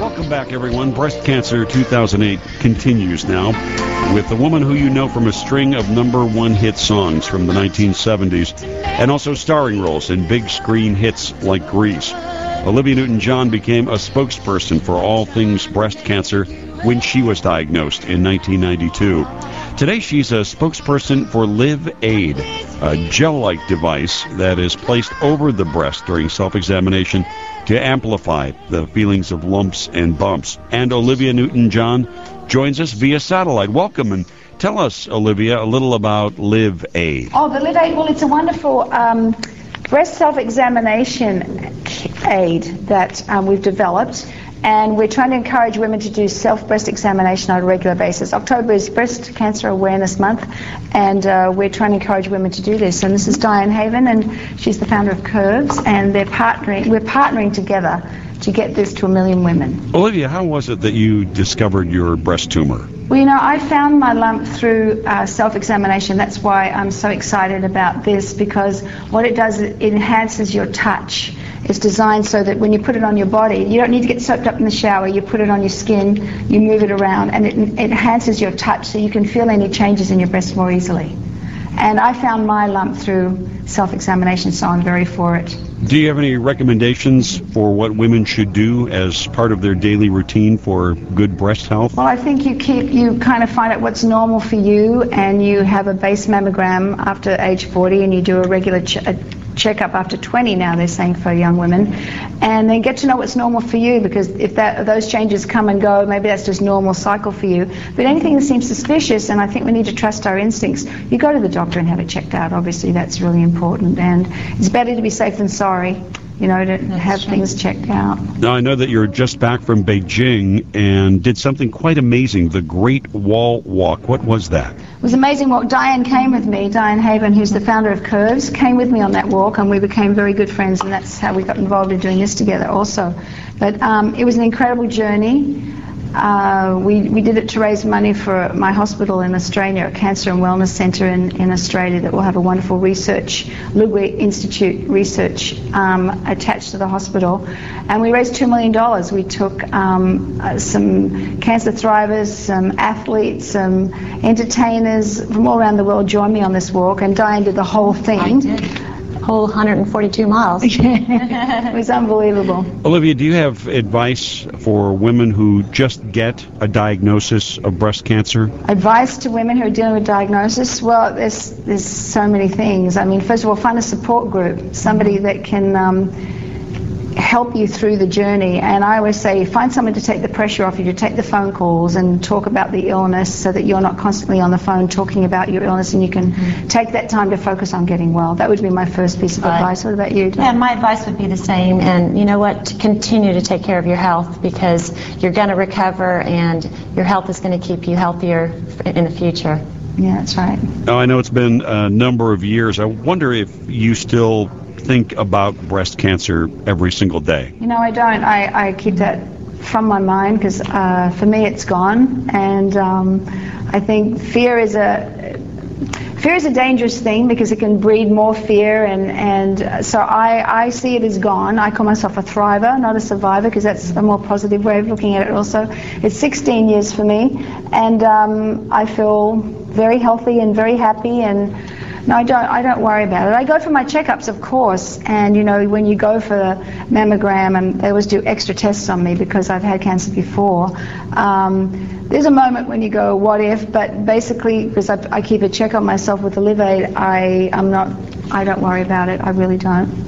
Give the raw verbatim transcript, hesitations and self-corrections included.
Welcome back, everyone. Breast Cancer two thousand eight continues now with a woman who you know from a string of number one hit songs from the nineteen seventies and also starring roles in big screen hits like Grease. Olivia Newton-John became a spokesperson for all things breast cancer when she was diagnosed in nineteen ninety-two. Today, she's a spokesperson for Live Aid, a gel-like device that is placed over the breast during self-examination to amplify the feelings of lumps and bumps. And Olivia Newton-John joins us via satellite. Welcome, and tell us, Olivia, a little about Live Aid. Oh, the Live Aid, well, it's a wonderful um, breast self-examination aid that um, we've developed. And we're trying to encourage women to do self-breast examination on a regular basis. October is Breast Cancer Awareness Month, and uh, we're trying to encourage women to do this. And this is Diane Haven, and she's the founder of Curves, and they're partnering. We're partnering together to get this to a million women. Olivia, how was it that you discovered your breast tumor? Well, you know, I found my lump through uh, self-examination. That's why I'm so excited about this, because what it does, it enhances your touch. It's designed so that when you put it on your body, you don't need to get soaked up in the shower. You put it on your skin, you move it around, and it, it enhances your touch so you can feel any changes in your breast more easily. And I found my lump through self-examination, so I'm very for it. Do you have any recommendations for what women should do as part of their daily routine for good breast health? Well, I think you keep, you kind of find out what's normal for you, and you have a base mammogram after age forty, and you do a regular ch- a checkup after twenty now, they're saying, for young women, and then get to know what's normal for you, because if that those changes come and go, maybe that's just normal cycle for you. But anything that seems suspicious, and I think we need to trust our instincts, you go to the doctor and have it checked out. Obviously, that's really important, and it's better to be safe than sorry, you know, to that's have true. Things checked out. Now, I know that you're just back from Beijing and did something quite amazing, the Great Wall Walk. What was that? It was amazing walk. Diane came with me, Diane Haven, who's the founder of Curves, came with me on that walk, and we became very good friends, and that's how we got involved in doing this together also. But um, it was an incredible journey. Uh, we, we did it to raise money for my hospital in Australia, a cancer and wellness centre in, in Australia that will have a wonderful research, Ludwig Institute research um, attached to the hospital. And we raised two million dollars. We took um, uh, some cancer thrivers, some athletes, some entertainers from all around the world joined me on this walk, and Diane did the whole thing. I did. Whole one hundred forty-two miles. It was unbelievable. Olivia, do you have advice for women who just get a diagnosis of breast cancer? Advice to women who are dealing with diagnosis? Well, there's there's so many things. I mean, first of all, find a support group, somebody that can um, help you through the journey. And I always say, find someone to take the pressure off you, to take the phone calls and talk about the illness, so that you're not constantly on the phone talking about your illness, and you can mm-hmm. take that time to focus on getting well. That would be my first piece of right. advice. What about you, Dawn? Yeah, my advice would be the same. And you know what? To continue to take care of your health, because you're going to recover, and your health is going to keep you healthier in the future. Yeah, that's right. Now, I know it's been a number of years. I wonder if you still think about breast cancer every single day. You know, I don't. I, I keep that from my mind, because uh, for me it's gone. And um, I think fear is a fear is a dangerous thing, because it can breed more fear, and, and so I, I see it as gone. I call myself a thriver, not a survivor, because that's a more positive way of looking at it also. It's sixteen years for me, and um, I feel very healthy and very happy, and no, I don't. I don't worry about it. I go for my checkups, of course, and you know, when you go for the mammogram, and they always do extra tests on me because I've had cancer before. Um, there's a moment when you go, what if? But basically, because I, I keep a check on myself with the Live Aid, I I'm not. I don't worry about it. I really don't.